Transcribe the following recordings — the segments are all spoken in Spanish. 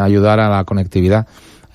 ayudar a la conectividad.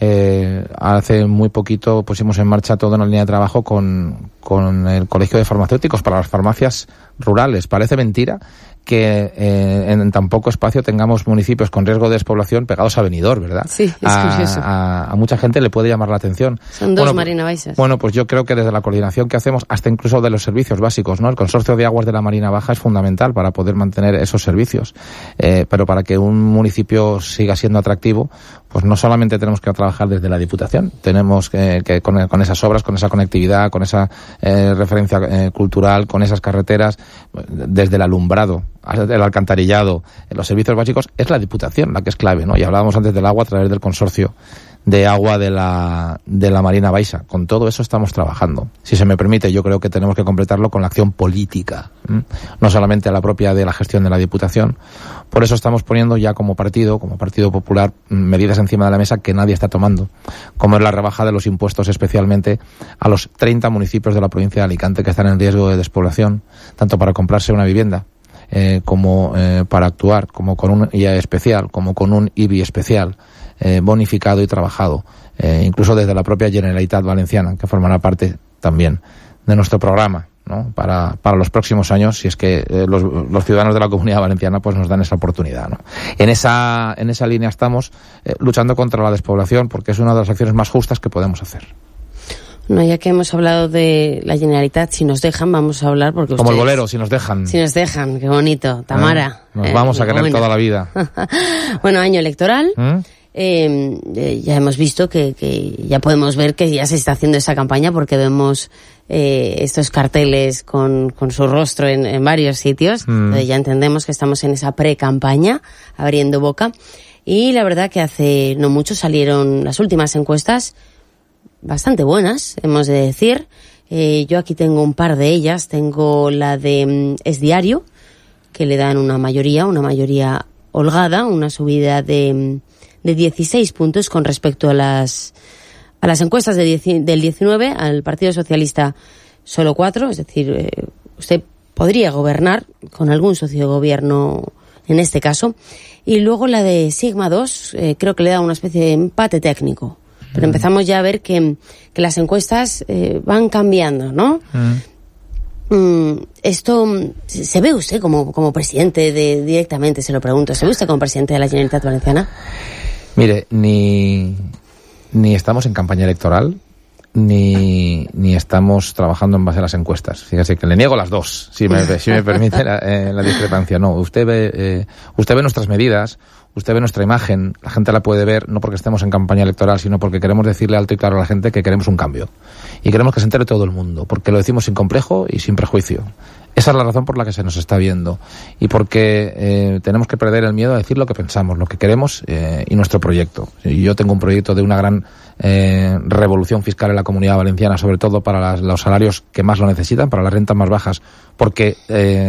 Hace muy poquito pusimos en marcha toda una línea de trabajo con el Colegio de Farmacéuticos para las farmacias rurales. Parece mentira que en tan poco espacio tengamos municipios con riesgo de despoblación pegados a Benidorm, ¿verdad? Sí, es curioso. A mucha gente le puede llamar la atención. Son dos Marina Baixas. Bueno, pues yo creo que desde la coordinación que hacemos, hasta incluso de los servicios básicos, ¿no? El Consorcio de Aguas de la Marina Baja es fundamental para poder mantener esos servicios. Pero para que un municipio siga siendo atractivo, pues no solamente tenemos que trabajar desde la Diputación, tenemos que con esas obras, con esa conectividad, con esa referencia cultural, con esas carreteras, desde el alumbrado, el alcantarillado, los servicios básicos, es la Diputación la que es clave, ¿no? Y hablábamos antes del agua a través del Consorcio de Agua de la Marina Baixa. Con todo eso estamos trabajando. Si se me permite, yo creo que tenemos que completarlo con la acción política, no solamente la propia de la gestión de la Diputación. Por eso estamos poniendo ya como Partido Popular, medidas encima de la mesa que nadie está tomando, como es la rebaja de los impuestos, especialmente a los 30 municipios de la provincia de Alicante que están en riesgo de despoblación, tanto para comprarse una vivienda como para actuar, como con un IAE especial, como con un IBI especial, bonificado y trabajado, incluso desde la propia Generalitat Valenciana, que formará parte también de nuestro programa, ¿no? Para los próximos años, si es que los ciudadanos de la Comunidad Valenciana pues nos dan esa oportunidad, ¿no? En esa línea estamos luchando contra la despoblación, porque es una de las acciones más justas que podemos hacer. No, ya que hemos hablado de la Generalitat, si nos dejan, vamos a hablar porque como el bolero, si nos dejan. Si nos dejan, qué bonito. Tamara. Nos vamos a querer toda la vida. Bueno, año electoral. Ya hemos visto que ya podemos ver que ya se está haciendo esa campaña, porque vemos estos carteles con su rostro en varios sitios. Entonces ya entendemos que estamos en esa pre-campaña, abriendo boca. Y la verdad que hace no mucho salieron las últimas encuestas, bastante buenas, hemos de decir. Yo aquí tengo un par de ellas. Tengo la de Es Diario, que le dan una mayoría holgada, una subida de 16 puntos con respecto a las encuestas del 19, al Partido Socialista solo 4, es decir, usted podría gobernar con algún socio de gobierno en este caso. Y luego la de Sigma 2, creo que le da una especie de empate técnico. Pero empezamos ya a ver que las encuestas van cambiando, ¿no? Esto, ¿se ve usted como presidente directamente, se lo pregunto, ¿se ve usted como presidente de la Generalitat Valenciana? Mire, ni estamos en campaña electoral, ni estamos trabajando en base a las encuestas. Fíjese que le niego las dos, si me permite la discrepancia. No, usted ve nuestras medidas, usted ve nuestra imagen, la gente la puede ver, no porque estemos en campaña electoral, sino porque queremos decirle alto y claro a la gente que queremos un cambio. Y queremos que se entere todo el mundo, porque lo decimos sin complejo y sin prejuicio. Esa es la razón por la que se nos está viendo. Y porque tenemos que perder el miedo a decir lo que pensamos, lo que queremos y nuestro proyecto. Yo tengo un proyecto de una gran revolución fiscal en la Comunidad Valenciana, sobre todo para los salarios que más lo necesitan, para las rentas más bajas, porque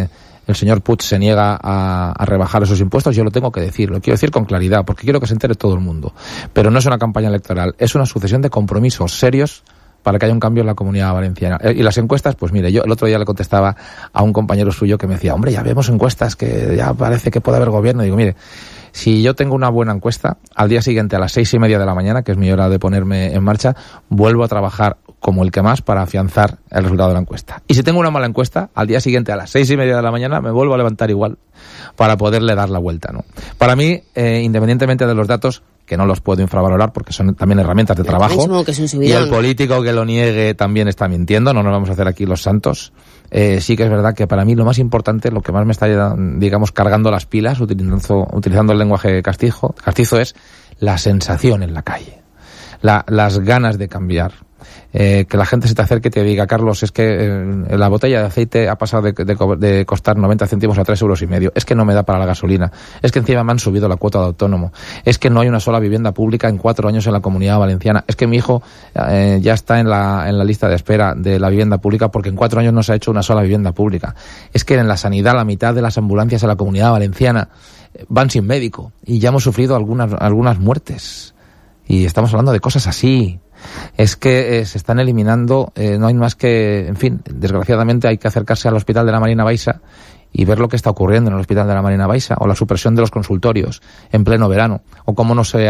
el señor Puig se niega a rebajar esos impuestos. Yo lo tengo que decir, lo quiero decir con claridad, porque quiero que se entere todo el mundo. Pero no es una campaña electoral, es una sucesión de compromisos serios para que haya un cambio en la Comunidad Valenciana. Y las encuestas, pues mire, yo el otro día le contestaba a un compañero suyo que me decía, hombre, ya vemos encuestas que ya parece que puede haber gobierno. Y digo, mire, si yo tengo una buena encuesta, al día siguiente a las 6:30 de la mañana, que es mi hora de ponerme en marcha, vuelvo a trabajar como el que más para afianzar el resultado de la encuesta. Y si tengo una mala encuesta, al día siguiente a las 6:30 de la mañana me vuelvo a levantar igual para poderle dar la vuelta, ¿no? Para mí, independientemente de los datos, que no los puedo infravalorar porque son también herramientas de trabajo, y el político que lo niegue también está mintiendo, no nos vamos a hacer aquí los santos. Sí que es verdad que para mí lo más importante, lo que más me está, digamos, cargando las pilas, utilizando el lenguaje castizo, es la sensación en la calle, las ganas de cambiar. Que la gente se te acerque y te diga, Carlos, es que la botella de aceite ha pasado de costar 90 céntimos a 3,5 €. Es que no me da para la gasolina. Es que encima me han subido la cuota de autónomo. Es que no hay una sola vivienda pública en 4 años en la Comunidad Valenciana. Es que mi hijo ya está en la lista de espera de la vivienda pública porque en 4 años no se ha hecho una sola vivienda pública. Es que en la sanidad la mitad de las ambulancias en la Comunidad Valenciana van sin médico y ya hemos sufrido algunas muertes. Y estamos hablando de cosas así. Es que se están eliminando, no hay más que, en fin, desgraciadamente hay que acercarse al Hospital de la Marina Baixa y ver lo que está ocurriendo en el Hospital de la Marina Baixa, o la supresión de los consultorios en pleno verano, o cómo no se